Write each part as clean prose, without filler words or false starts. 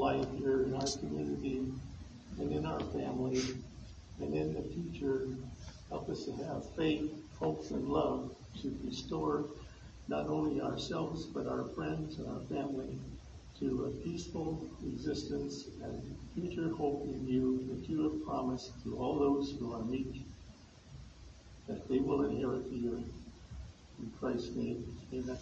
life here in our community and in our family and in the future. Help us to have faith, hope, and love to restore not only ourselves but our friends and our family to a peaceful existence and future hope in you that you have promised to all those who are meek, that they will inherit the earth. In Christ's name, amen.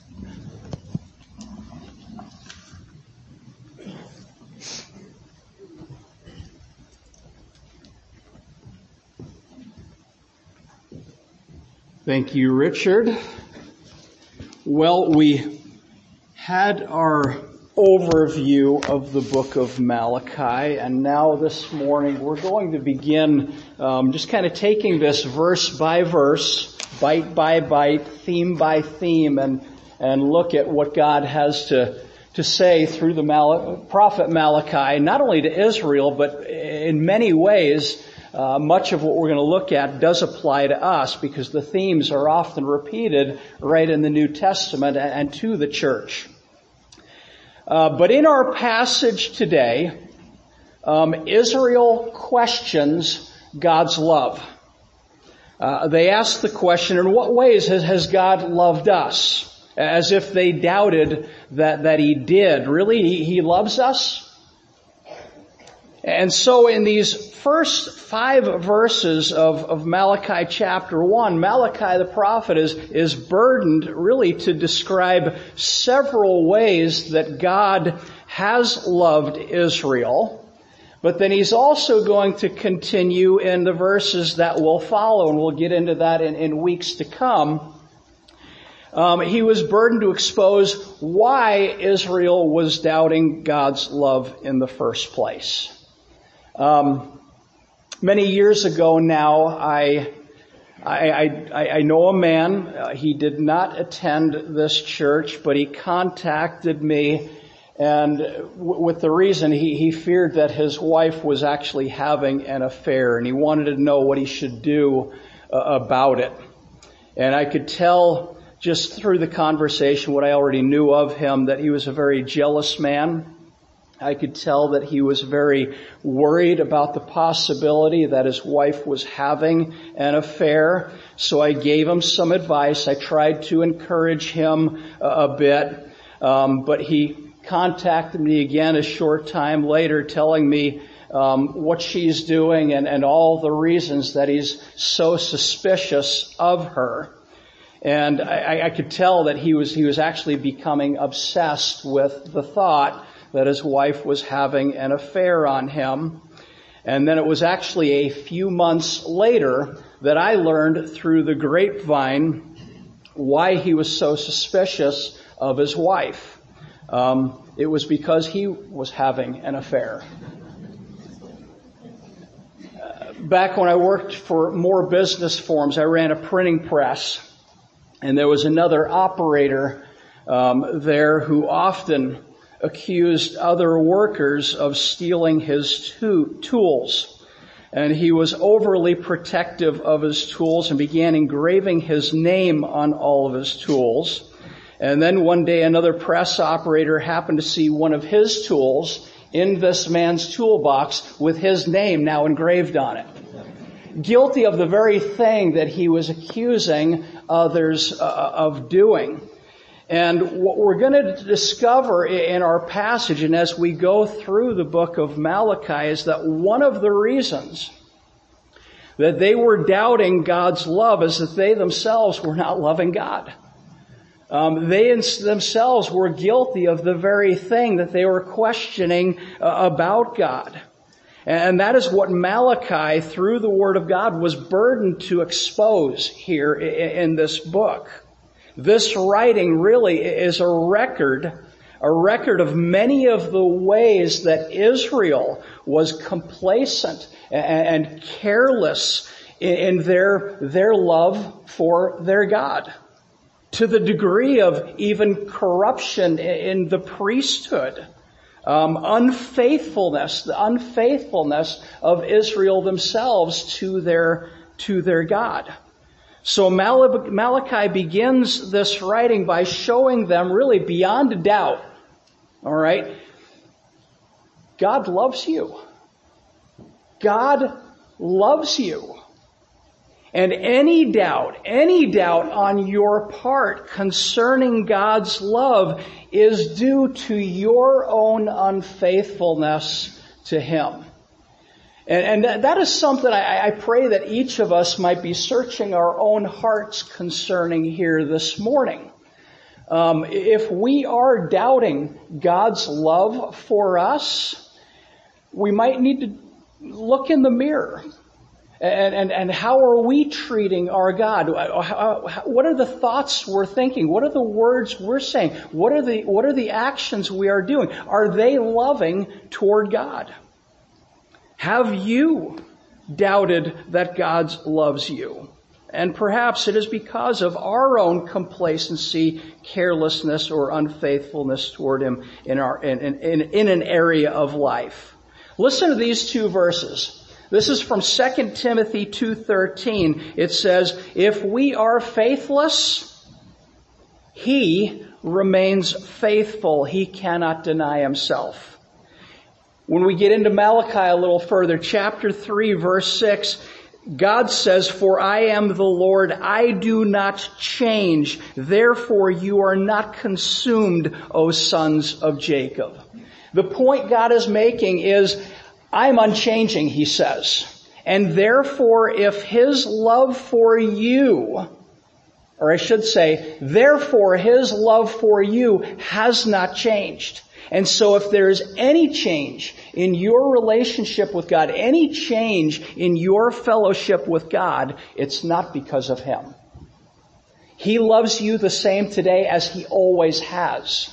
Thank you, Richard. Well, we had our overview of the book of Malachi, and now this morning we're going to begin just kind of taking this verse by verse, bite by bite, theme by theme, and look at what God has to say through the prophet Malachi, not only to Israel, but in many ways, much of what we're going to look at does apply to us because the themes are often repeated right in the New Testament and to the church. But in our passage today, Israel questions God's love. They ask the question, in what ways has God loved us? As if they doubted that He did. Really, He loves us? And so in these first 5 verses of Malachi chapter 1, Malachi the prophet is burdened really to describe several ways that God has loved Israel. But then he's also going to continue in the verses that will follow, and we'll get into that in weeks to come. He was burdened to expose why Israel was doubting God's love in the first place. Many years ago now, I know a man. He did not attend this church, but he contacted me, and with the reason he feared that his wife was actually having an affair, and he wanted to know what he should do about it. And I could tell just through the conversation what I already knew of him, that he was a very jealous man. I could tell that he was very worried about the possibility that his wife was having an affair. So I gave him some advice. I tried to encourage him a bit. But he contacted me again a short time later telling me what she's doing and all the reasons that he's so suspicious of her. And I could tell that he was actually becoming obsessed with the thought that his wife was having an affair on him. And then it was actually a few months later that I learned through the grapevine why he was so suspicious of his wife. It was because he was having an affair. Back when I worked for More Business Forms, I ran a printing press, and there was another operator there who often accused other workers of stealing his tools. And he was overly protective of his tools and began engraving his name on all of his tools. And then one day another press operator happened to see one of his tools in this man's toolbox with his name now engraved on it. Guilty of the very thing that he was accusing others of doing. And what we're going to discover in our passage and as we go through the book of Malachi is that one of the reasons that they were doubting God's love is that they themselves were not loving God. They themselves were guilty of the very thing that they were questioning about God. And that is what Malachi, through the Word of God, was burdened to expose here in this book. This writing really is a record of many of the ways that Israel was complacent and careless in their love for their God, to the degree of even corruption in the priesthood, the unfaithfulness of Israel themselves to their God. So Malachi begins this writing by showing them really beyond a doubt, all right, God loves you. God loves you. And any doubt on your part concerning God's love is due to your own unfaithfulness to Him. And that is something I pray that each of us might be searching our own hearts concerning here this morning. If we are doubting God's love for us, we might need to look in the mirror. And how are we treating our God? What are the thoughts we're thinking? What are the words we're saying? What are the actions we are doing? Are they loving toward God? Have you doubted that God loves you? And perhaps it is because of our own complacency, carelessness, or unfaithfulness toward Him in an area of life. Listen to these two verses. This is from 2 Timothy 2:13. It says, "If we are faithless, He remains faithful. He cannot deny Himself." When we get into Malachi a little further, chapter 3, verse 6, God says, "For I am the Lord, I do not change. Therefore you are not consumed, O sons of Jacob." The point God is making is, I'm unchanging, He says. And therefore, if His love for you, or I should say, therefore His love for you has not changed. And so if there is any change in your relationship with God, any change in your fellowship with God, it's not because of Him. He loves you the same today as He always has.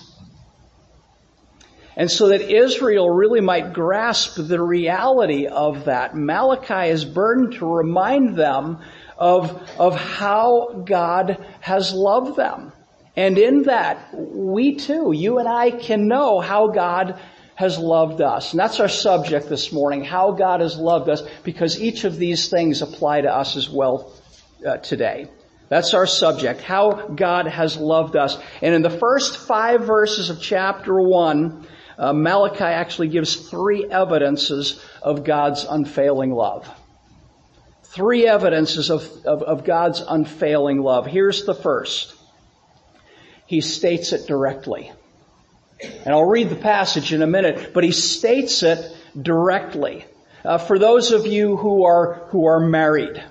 And so that Israel really might grasp the reality of that, Malachi is burdened to remind them of how God has loved them. And in that, we too, you and I, can know how God has loved us. And that's our subject this morning, how God has loved us, because each of these things apply to us as well today. That's our subject, how God has loved us. And in the first 5 verses of chapter 1, Malachi actually gives 3 evidences of God's unfailing love. 3 evidences of God's unfailing love. Here's the first. He states it directly. And I'll read the passage in a minute, but he states it directly. For those of you who are married,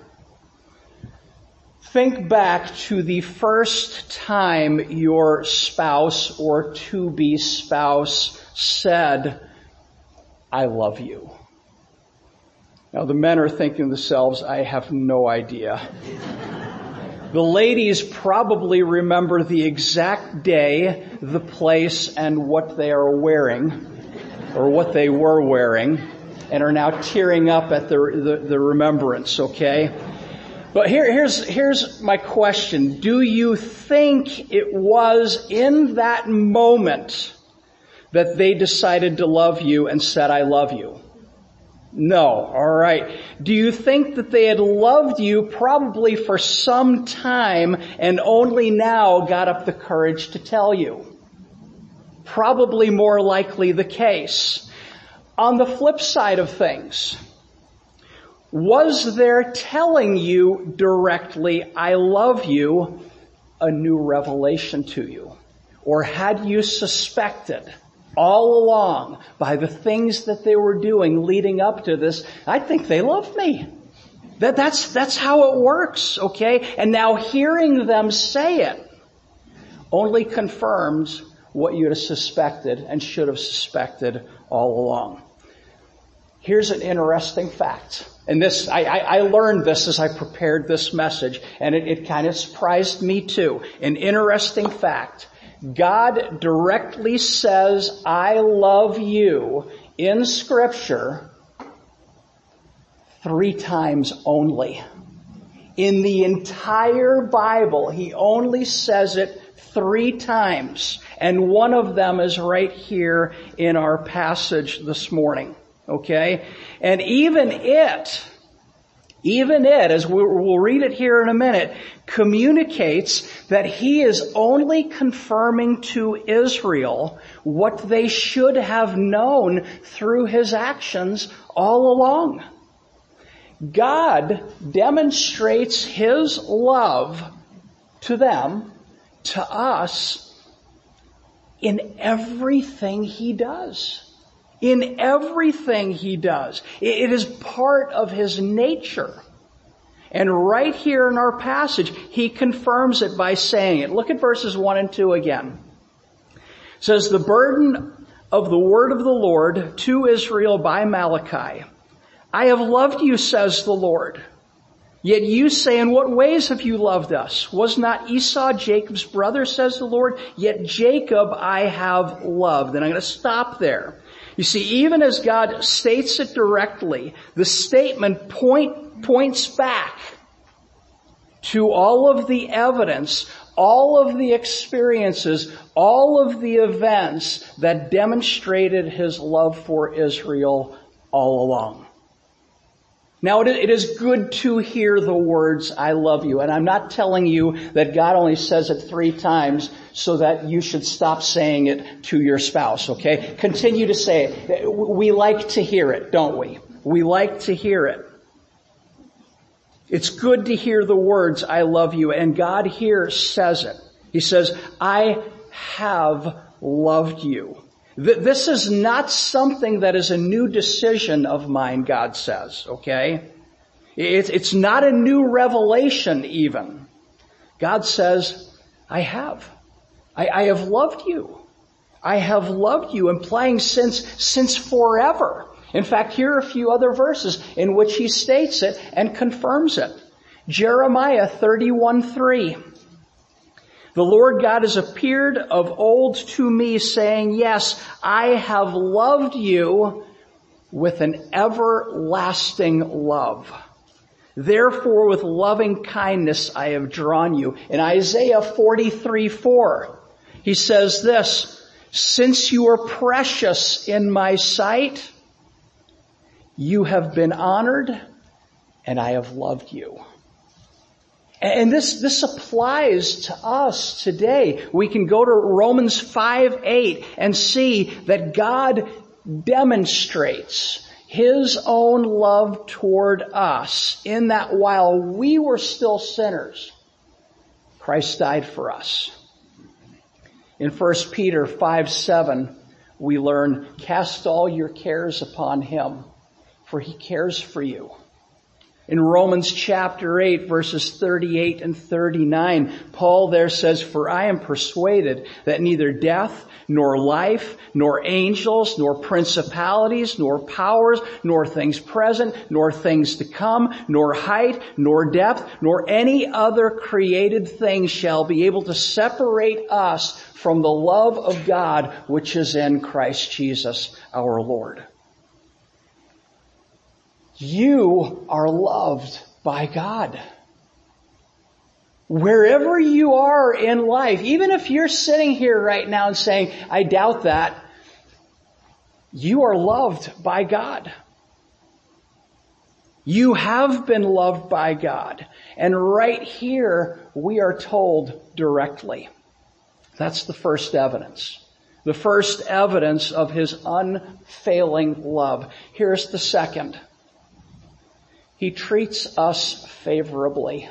think back to the first time your spouse or to-be spouse said, "I love you." Now the men are thinking to themselves, I have no idea. The ladies probably remember the exact day, the place, and what they are wearing, or what they were wearing, and are now tearing up at the remembrance, okay? But here's my question. Do you think it was in that moment that they decided to love you and said, "I love you"? No. All right. Do you think that they had loved you probably for some time and only now got up the courage to tell you? Probably more likely the case. On the flip side of things, was their telling you directly, "I love you," a new revelation to you? Or had you suspected all along by the things that they were doing leading up to this, "I think they love me"? That's how it works, okay? And now hearing them say it only confirms what you'd have suspected and should have suspected all along. Here's an interesting fact. And this, I learned this as I prepared this message, and it kind of surprised me too. An interesting fact. God directly says, "I love you" in Scripture 3 times only. In the entire Bible, He only says it 3 times. And one of them is right here in our passage this morning. Okay? And even it even it, as we'll read it here in a minute, communicates that he is only confirming to Israel what they should have known through his actions all along. God demonstrates his love to them, to us, in everything he does. In everything he does. It is part of his nature. And right here in our passage, he confirms it by saying it. Look at verses 1 and 2 again. It says, the burden of the word of the Lord to Israel by Malachi. I have loved you, says the Lord. Yet you say, in what ways have you loved us? Was not Esau Jacob's brother, says the Lord? Yet Jacob I have loved. And I'm going to stop there. You see, even as God states it directly, the statement points back to all of the evidence, all of the experiences, all of the events that demonstrated his love for Israel all along. Now, it is good to hear the words, I love you. And I'm not telling you that God only says it 3 times so that you should stop saying it to your spouse, okay? Continue to say it. We like to hear it, don't we? We like to hear it. It's good to hear the words, I love you. And God here says it. He says, I have loved you. This is not something that is a new decision of mine, God says, okay? It's not a new revelation even. God says, I have. I have loved you. I have loved you, implying since forever. In fact, here are a few other verses in which he states it and confirms it. Jeremiah 31:3. The Lord God has appeared of old to me, saying, yes, I have loved you with an everlasting love. Therefore, with loving kindness I have drawn you. In Isaiah 43:4, he says this, since you are precious in my sight, you have been honored, and I have loved you. And this applies to us today. We can go to Romans 5:8 and see that God demonstrates his own love toward us in that while we were still sinners, Christ died for us. In 1 Peter 5:7, we learn, cast all your cares upon him, for he cares for you. In Romans chapter 8, verses 38 and 39, Paul there says, for I am persuaded that neither death, nor life, nor angels, nor principalities, nor powers, nor things present, nor things to come, nor height, nor depth, nor any other created thing shall be able to separate us from the love of God which is in Christ Jesus our Lord. You are loved by God. Wherever you are in life, even if you're sitting here right now and saying, I doubt that, you are loved by God. You have been loved by God. And right here, we are told directly. That's the first evidence. The first evidence of his unfailing love. Here's the second. He treats us favorably.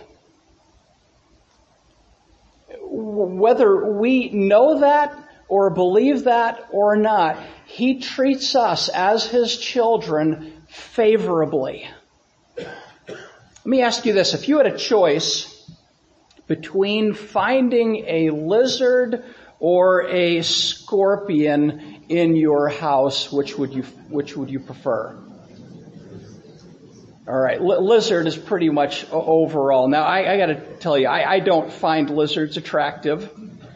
Whether we know that or believe that or not, he treats us as his children favorably. Let me ask you this. If you had a choice between finding a lizard or a scorpion in your house, which would you prefer? All right, lizard is pretty much overall. Now, I got to tell you, I don't find lizards attractive.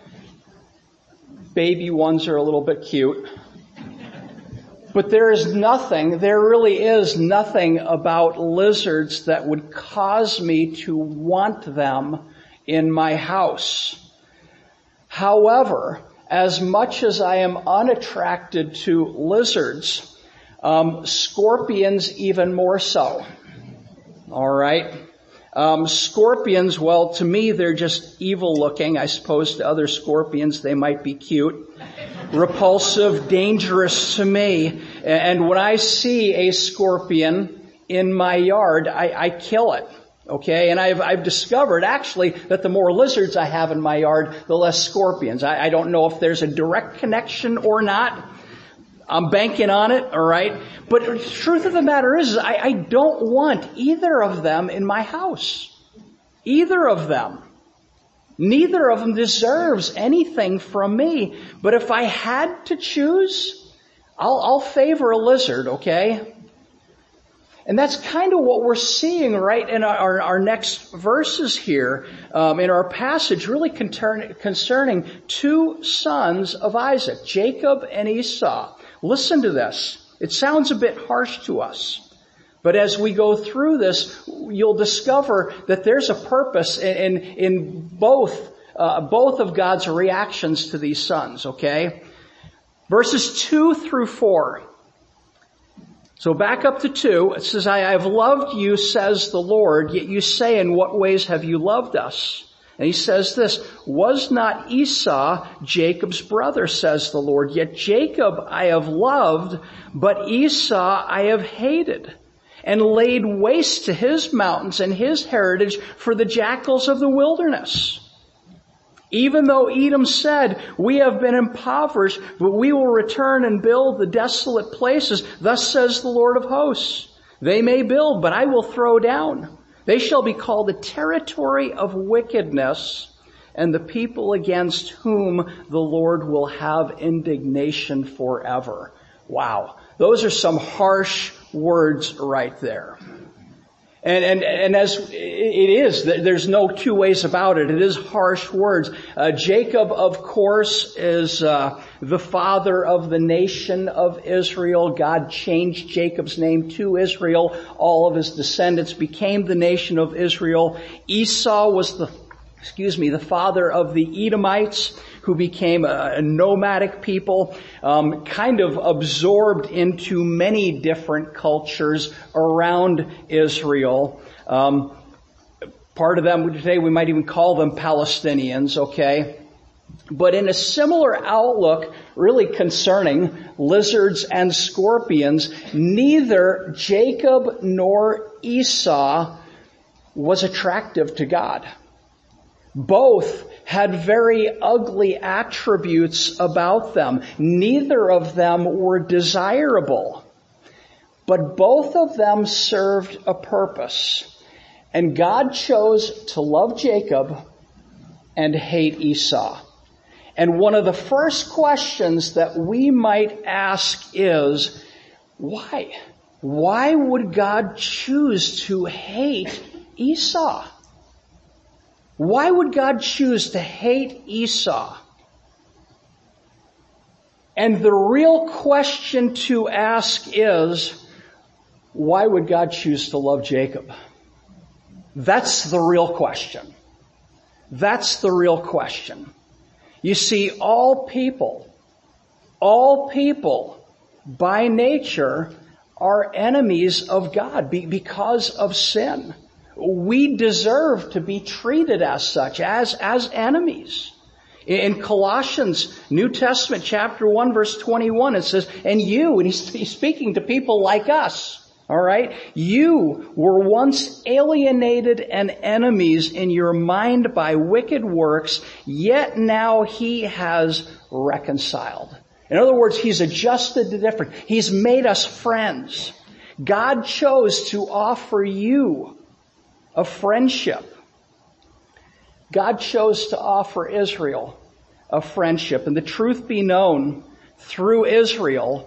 Baby ones are a little bit cute. But there really is nothing about lizards that would cause me to want them in my house. However, as much as I am unattracted to lizards, scorpions even more so. All right. Scorpions, well, to me, they're just evil looking. I suppose to other scorpions, they might be cute. Repulsive, dangerous to me. And when I see a scorpion in my yard, I kill it. Okay, and I've discovered actually that the more lizards I have in my yard, the less scorpions. I don't know if there's a direct connection or not. I'm banking on it, all right? But the truth of the matter is I don't want either of them in my house. Either of them. Neither of them deserves anything from me. But if I had to choose, I'll favor a lizard, okay? And that's kind of what we're seeing right in our next verses here in our passage, really concerning two sons of Isaac, Jacob and Esau. Listen to this. It sounds a bit harsh to us. But as we go through this, you'll discover that there's a purpose in both of God's reactions to these sons, okay? Verses 2 through 4. So back up to 2, it says, I have loved you, says the Lord, yet you say, in what ways have you loved us? And he says this, was not Esau Jacob's brother, says the Lord, yet Jacob I have loved, but Esau I have hated, and laid waste to his mountains and his heritage for the jackals of the wilderness. Even though Edom said, we have been impoverished, but we will return and build the desolate places. Thus says the Lord of hosts. They may build, but I will throw down. They shall be called the territory of wickedness, and the people against whom the Lord will have indignation forever. Wow. Those are some harsh words right there. And as it is, there's no two ways about it. It is harsh words. Jacob, of course, is the father of the nation of Israel. God changed Jacob's name to Israel. All of his descendants became the nation of Israel. Esau was the father of the Edomites, who became a nomadic people, kind of absorbed into many different cultures around Israel. Part of them, today we might even call them Palestinians, okay? But in a similar outlook, really concerning lizards and scorpions, neither Jacob nor Esau was attractive to God. Both had very ugly attributes about them. Neither of them were desirable. But both of them served a purpose. And God chose to love Jacob and hate Esau. And one of the first questions that we might ask is, why? Why would God choose to hate Esau? Why would God choose to hate Esau? And the real question to ask is, why would God choose to love Jacob? That's the real question. That's the real question. You see, all people by nature are enemies of God because of sin. We deserve to be treated as such, as enemies. In Colossians, New Testament, chapter 1, verse 21, it says, and he's speaking to people like us, all right? You were once alienated and enemies in your mind by wicked works, yet now he has reconciled. In other words, he's adjusted the difference. He's made us friends. God chose to offer you a friendship. God chose to offer Israel a friendship. And the truth be known, through Israel,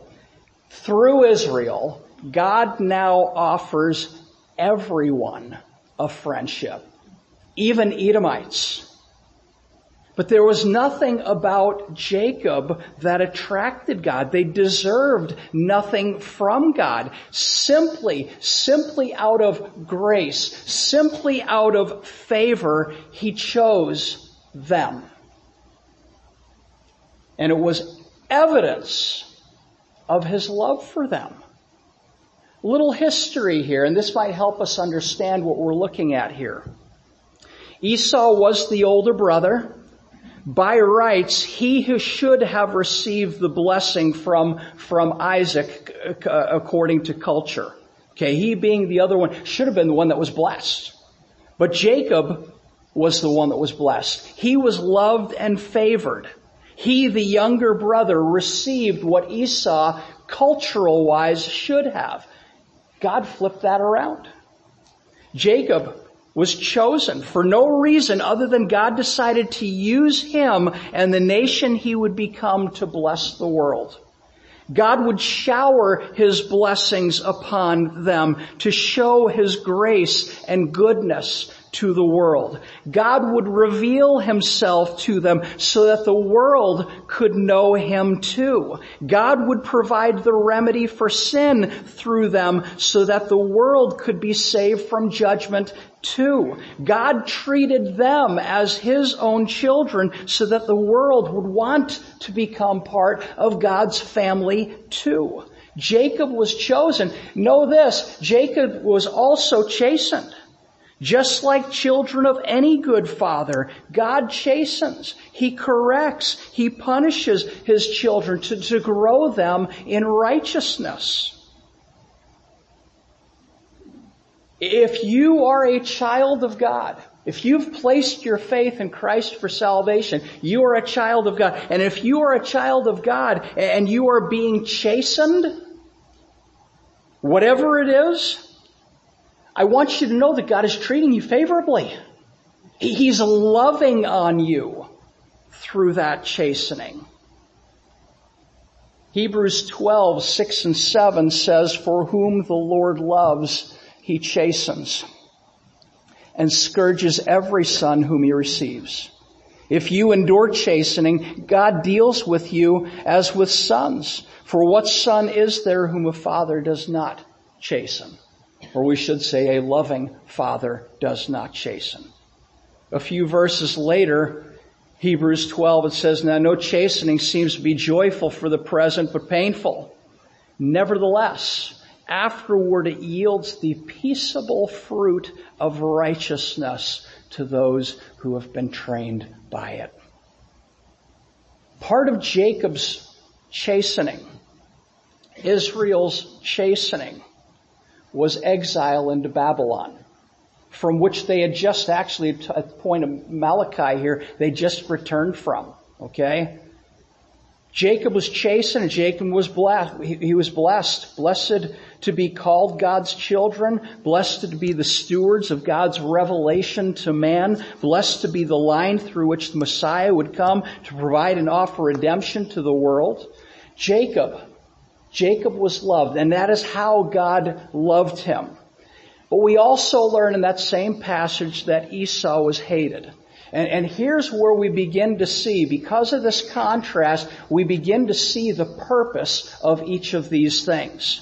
God now offers everyone a friendship, even Edomites. But there was nothing about Jacob that attracted God. They deserved nothing from God. Simply out of grace, simply out of favor, he chose them. And it was evidence of his love for them. little history here, and this might help us understand what we're looking at here. Esau was the older brother. By rights, he who should have received the blessing from Isaac according to culture. Okay, he being the other one should have been the one that was blessed. But Jacob was the one that was blessed. He was loved and favored. He, the younger brother, received what Esau, cultural-wise, should have. God flipped that around. Jacob was chosen for no reason other than God decided to use him and the nation he would become to bless the world. God would shower his blessings upon them to show his grace and goodness to the world. God would reveal himself to them so that the world could know him too. God would provide the remedy for sin through them so that the world could be saved from judgment too. God treated them as his own children so that the world would want to become part of God's family too. Jacob was chosen. Know this, Jacob was also chastened. Just like children of any good father, God chastens, he corrects, he punishes his children to grow them in righteousness. If you are a child of God, if you've placed your faith in Christ for salvation, you are a child of God. And if you are a child of God and you are being chastened, whatever it is, I want you to know that God is treating you favorably. He's loving on you through that chastening. Hebrews 12:6-7 says, "For whom the Lord loves, he chastens, and scourges every son whom he receives. If you endure chastening, God deals with you as with sons. For what son is there whom a father does not chasten?" Or we should say, a loving father does not chasten. A few verses later, Hebrews 12, it says, "Now no chastening seems to be joyful for the present, but painful. Nevertheless, afterward it yields the peaceable fruit of righteousness to those who have been trained by it." Part of Jacob's chastening, Israel's chastening, was exile into Babylon, from which they had just actually, at the point of Malachi here, they just returned from. Okay? Jacob was chastened and Jacob was blessed. He was blessed. Blessed to be called God's children. Blessed to be the stewards of God's revelation to man. Blessed to be the line through which the Messiah would come to provide and offer redemption to the world. Jacob was loved, and that is how God loved him. But we also learn in that same passage that Esau was hated. And here's where we begin to see, because of this contrast, we begin to see the purpose of each of these things.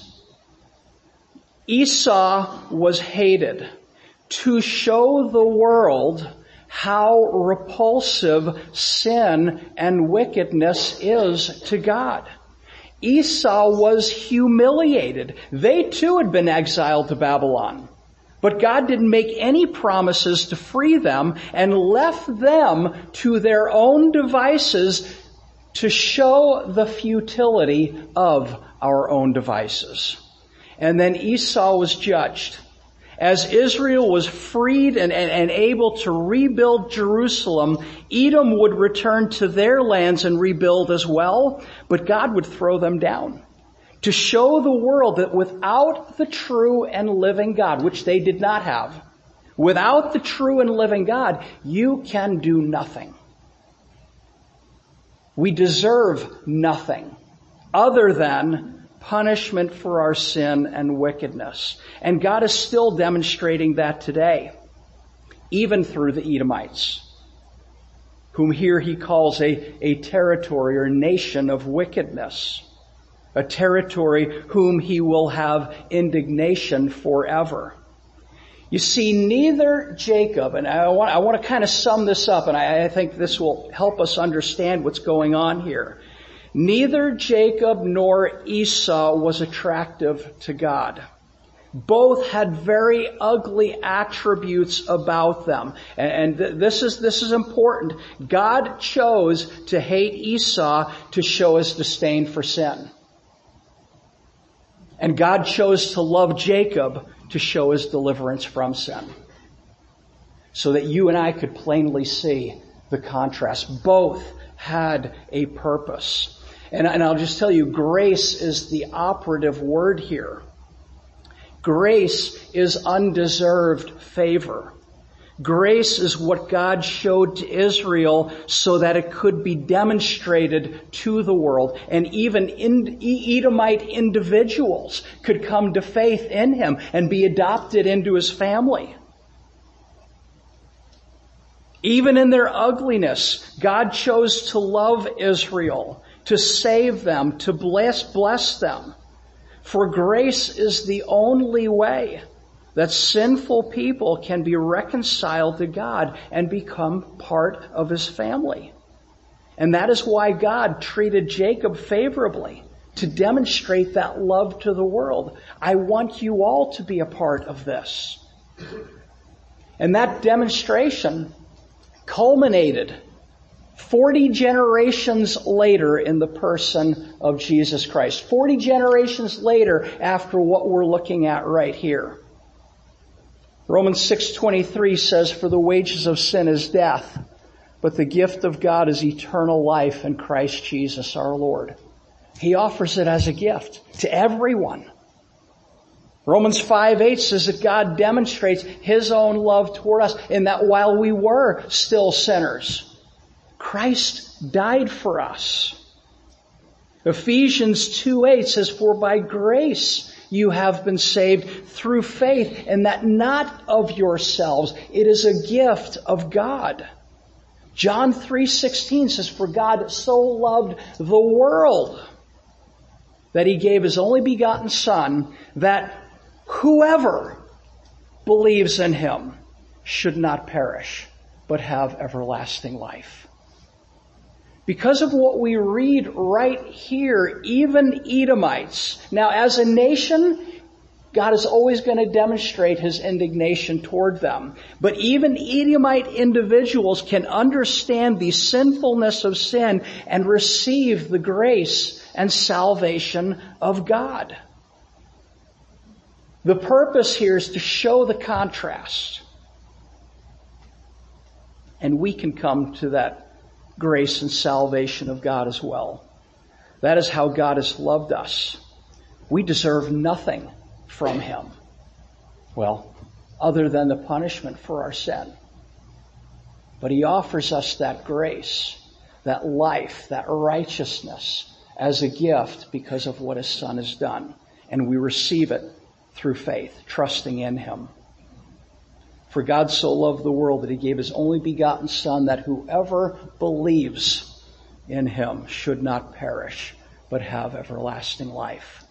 Esau was hated to show the world how repulsive sin and wickedness is to God. Esau was humiliated. They too had been exiled to Babylon. But God didn't make any promises to free them and left them to their own devices to show the futility of our own devices. And then Esau was judged. As Israel was freed and able to rebuild Jerusalem, Edom would return to their lands and rebuild as well, but God would throw them down to show the world that without the true and living God, which they did not have, without the true and living God, you can do nothing. We deserve nothing other than punishment for our sin and wickedness. And God is still demonstrating that today, even through the Edomites, whom here he calls a territory or nation of wickedness, a territory whom he will have indignation forever. You see, neither Jacob, and I want to kind of sum this up, and I think this will help us understand what's going on here. Neither Jacob nor Esau was attractive to God. Both had very ugly attributes about them. And this is important. God chose to hate Esau to show his disdain for sin. And God chose to love Jacob to show his deliverance from sin. So that you and I could plainly see the contrast. Both had a purpose. And I'll just tell you, grace is the operative word here. Grace is undeserved favor. Grace is what God showed to Israel so that it could be demonstrated to the world. And even Edomite individuals could come to faith in him and be adopted into his family. Even in their ugliness, God chose to love Israel, to save them, to bless them. For grace is the only way that sinful people can be reconciled to God and become part of his family. And that is why God treated Jacob favorably, to demonstrate that love to the world. I want you all to be a part of this. And that demonstration culminated 40 generations later in the person of Jesus Christ. 40 generations later after what we're looking at right here. Romans 6:23 says, "For the wages of sin is death, but the gift of God is eternal life in Christ Jesus our Lord." He offers it as a gift to everyone. Romans 5:8 says that God demonstrates his own love toward us in that while we were still sinners, Christ died for us. Ephesians 2:8 says, "For by grace you have been saved through faith, and that not of yourselves. It is a gift of God." John 3:16 says, "For God so loved the world that he gave his only begotten Son, that whoever believes in him should not perish, but have everlasting life." Because of what we read right here, even Edomites. Now, as a nation, God is always going to demonstrate his indignation toward them. But even Edomite individuals can understand the sinfulness of sin and receive the grace and salvation of God. The purpose here is to show the contrast. And we can come to that grace and salvation of God as well. That is how God has loved us. We deserve nothing from him. Well, other than the punishment for our sin. But he offers us that grace, that life, that righteousness as a gift because of what his Son has done. And we receive it through faith, trusting in him. For God so loved the world that he gave his only begotten Son, that whoever believes in him should not perish, but have everlasting life.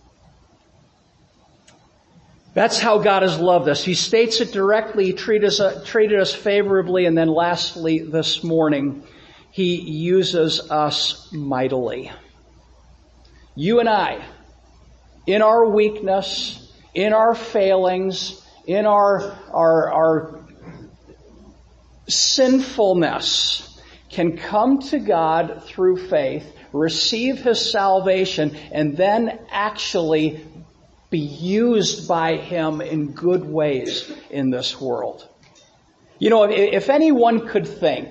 That's how God has loved us. He states it directly. He treated us favorably. And then lastly, this morning, he uses us mightily. You and I, in our weakness, in our failings, in our sinfulness, can come to God through faith, receive his salvation, and then actually be used by him in good ways in this world. You know, if anyone could think,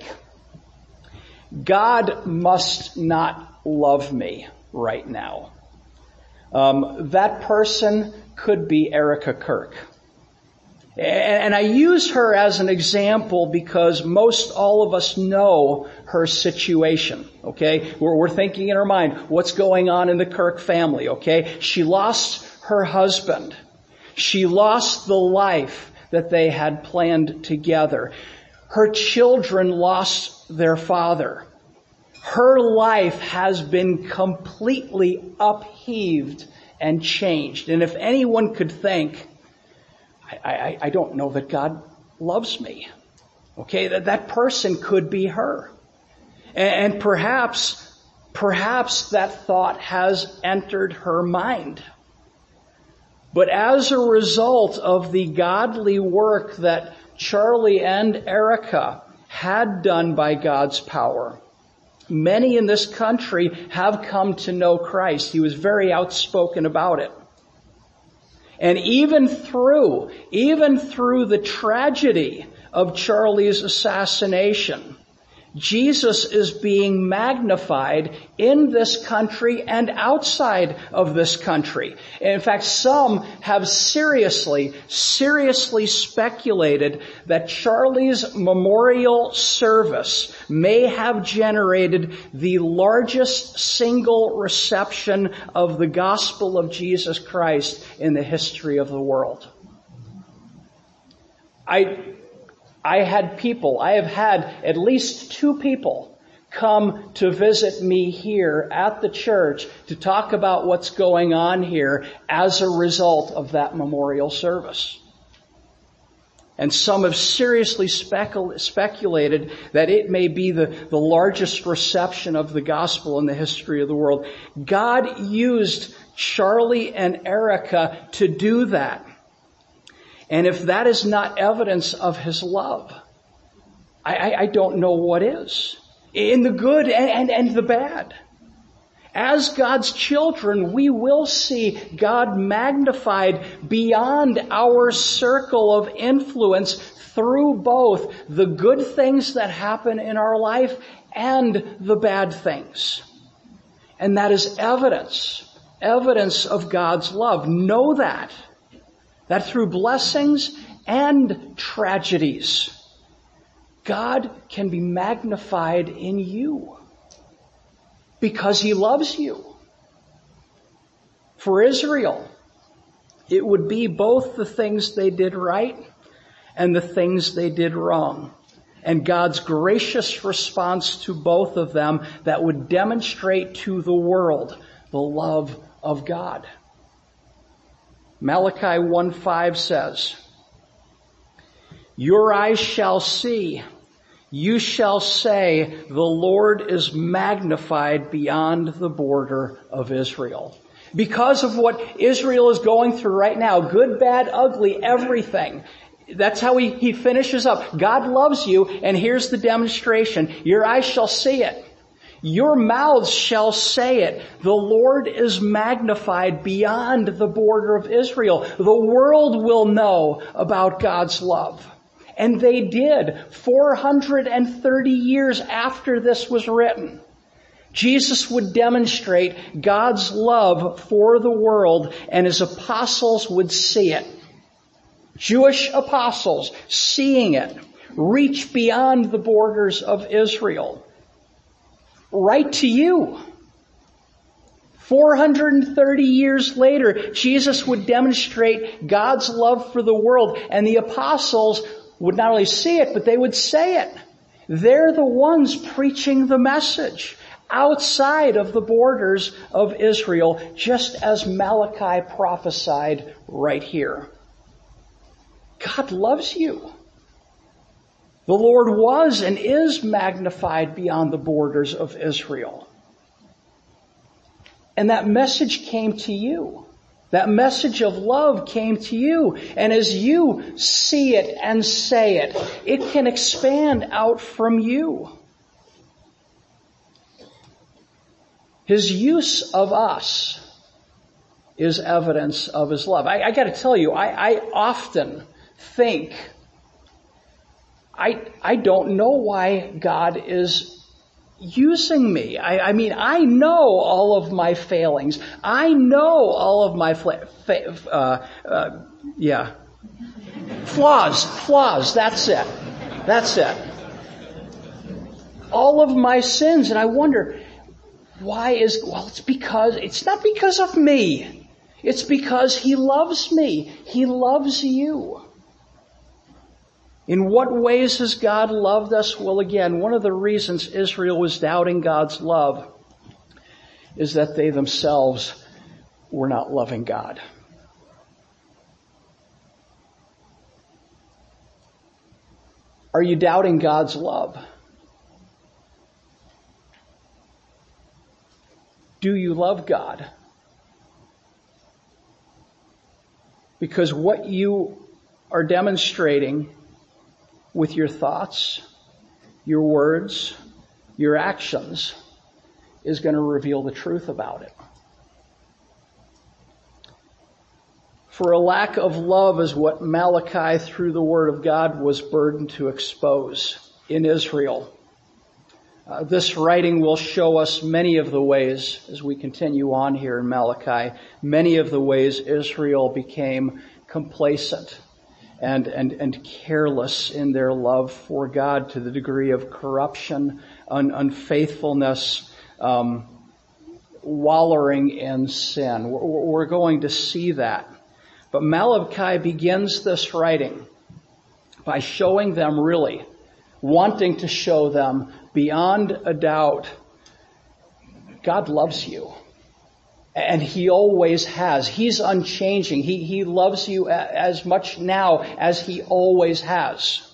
God must not love me right now, that person could be Erica Kirk. And I use her as an example because most all of us know her situation, okay? We're thinking in our mind, what's going on in the Kirk family, okay? She lost her husband. She lost the life that they had planned together. Her children lost their father. Her life has been completely upheaved and changed. And if anyone could think, I don't know that God loves me. Okay, that person could be her. And perhaps that thought has entered her mind. But as a result of the godly work that Charlie and Erica had done by God's power, many in this country have come to know Christ. He was very outspoken about it. And even through the tragedy of Charlie's assassination, Jesus is being magnified in this country and outside of this country. In fact, some have seriously speculated that Charlie's memorial service may have generated the largest single reception of the gospel of Jesus Christ in the history of the world. I have had at least 2 people come to visit me here at the church to talk about what's going on here as a result of that memorial service. And some have seriously speculated that it may be the largest reception of the gospel in the history of the world. God used Charlie and Erica to do that. And if that is not evidence of His love, I don't know what is. In the good and the bad. As God's children, we will see God magnified beyond our circle of influence through both the good things that happen in our life and the bad things. And that is evidence of God's love. Know that through blessings and tragedies, God can be magnified in you because He loves you. For Israel, it would be both the things they did right and the things they did wrong. And God's gracious response to both of them that would demonstrate to the world the love of God. Malachi 1:5 says, "Your eyes shall see, you shall say, the Lord is magnified beyond the border of Israel." Because of what Israel is going through right now, good, bad, ugly, everything. That's how he finishes up. God loves you, and here's the demonstration. Your eyes shall see it. Your mouths shall say it. The Lord is magnified beyond the border of Israel. The world will know about God's love. And they did 430 years after this was written. Jesus would demonstrate God's love for the world, and His apostles would see it. Jewish apostles, seeing it, reach beyond the borders of Israel. Right to you. 430 years later, Jesus would demonstrate God's love for the world, and the apostles would not only see it, but they would say it. They're the ones preaching the message outside of the borders of Israel, just as Malachi prophesied right here. God loves you. The Lord was and is magnified beyond the borders of Israel. And that message came to you. That message of love came to you. And as you see it and say it, it can expand out from you. His use of us is evidence of His love. I got to tell you, I often think, I don't know why God is using me. I mean, I know all of my failings. I know all of my flaws. That's it. All of my sins, and I wonder it's not because of me. It's because He loves me. He loves you. In what ways has God loved us? Well, again, one of the reasons Israel was doubting God's love is that they themselves were not loving God. Are you doubting God's love? Do you love God? Because what you are demonstrating with your thoughts, your words, your actions is going to reveal the truth about it. For a lack of love is what Malachi, through the Word of God, was burdened to expose in Israel. This writing will show us many of the ways, as we continue on here in Malachi, many of the ways Israel became complacent and careless in their love for God, to the degree of corruption, unfaithfulness, wallowing in sin. We're going to see that. But Malachi begins this writing by showing them, really, wanting to show them beyond a doubt, God loves you. And He always has. He's unchanging. He loves you as much now as He always has.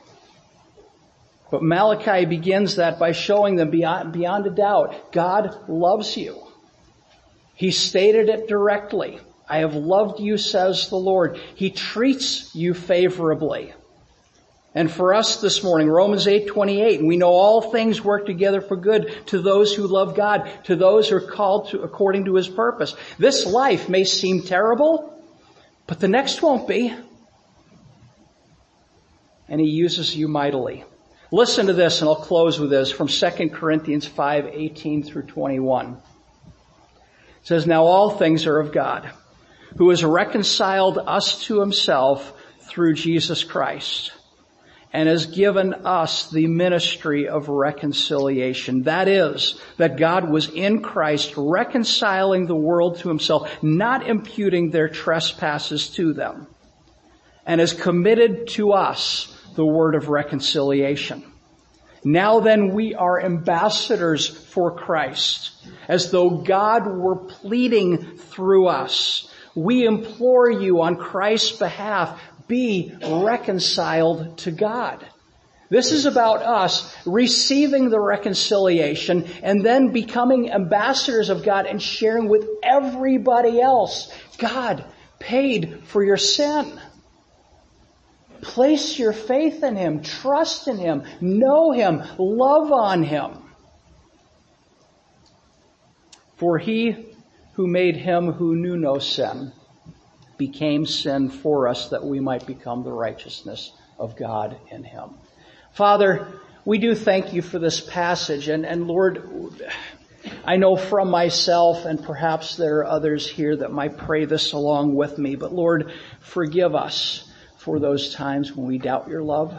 But Malachi begins that by showing them beyond a doubt, God loves you. He stated it directly. I have loved you, says the Lord. He treats you favorably. And for us this morning, Romans 8:28, we know all things work together for good to those who love God, to those who are called to according to His purpose. This life may seem terrible, but the next won't be. And He uses you mightily. Listen to this, and I'll close with this, from 2 Corinthians 5:18 through 21. It says, now all things are of God, who has reconciled us to Himself through Jesus Christ, and has given us the ministry of reconciliation. That is, that God was in Christ reconciling the world to Himself, not imputing their trespasses to them, and has committed to us the word of reconciliation. Now then, we are ambassadors for Christ, as though God were pleading through us. We implore you on Christ's behalf, be reconciled to God. This is about us receiving the reconciliation and then becoming ambassadors of God and sharing with everybody else. God paid for your sin. Place your faith in Him, trust in Him, know Him, love on Him. For He who made Him who knew no sin became sin for us, that we might become the righteousness of God in Him. Father, we do thank You for this passage. And Lord, I know from myself, and perhaps there are others here that might pray this along with me, but Lord, forgive us for those times when we doubt Your love.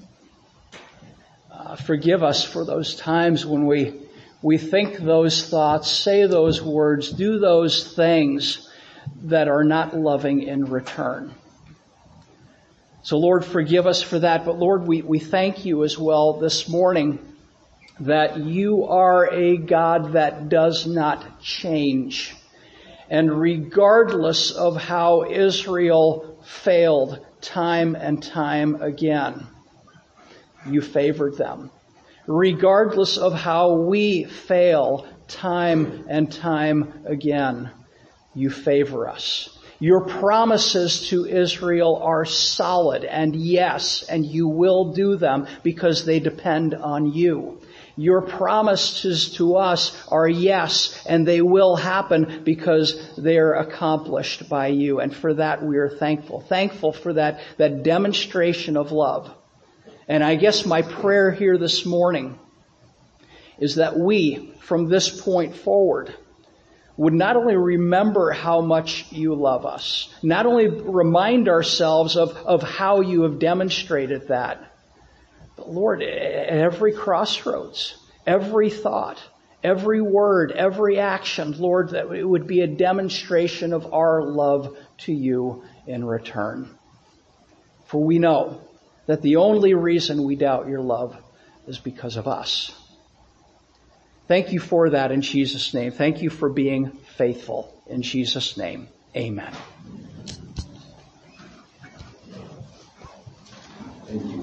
Forgive us for those times when we think those thoughts, say those words, do those things that are not loving in return. So Lord, forgive us for that. But Lord, we thank You as well this morning that You are a God that does not change. And regardless of how Israel failed time and time again, You favored them. Regardless of how we fail time and time again, You favor us. Your promises to Israel are solid, and yes, and You will do them because they depend on You. Your promises to us are yes, and they will happen because they are accomplished by You. And for that we are thankful. Thankful for that demonstration of love. And I guess my prayer here this morning is that we, from this point forward, would not only remember how much You love us, not only remind ourselves of how You have demonstrated that, but Lord, at every crossroads, every thought, every word, every action, Lord, that it would be a demonstration of our love to You in return. For we know that the only reason we doubt Your love is because of us. Thank You for that in Jesus' name. Thank You for being faithful. In Jesus' name, amen. Thank you.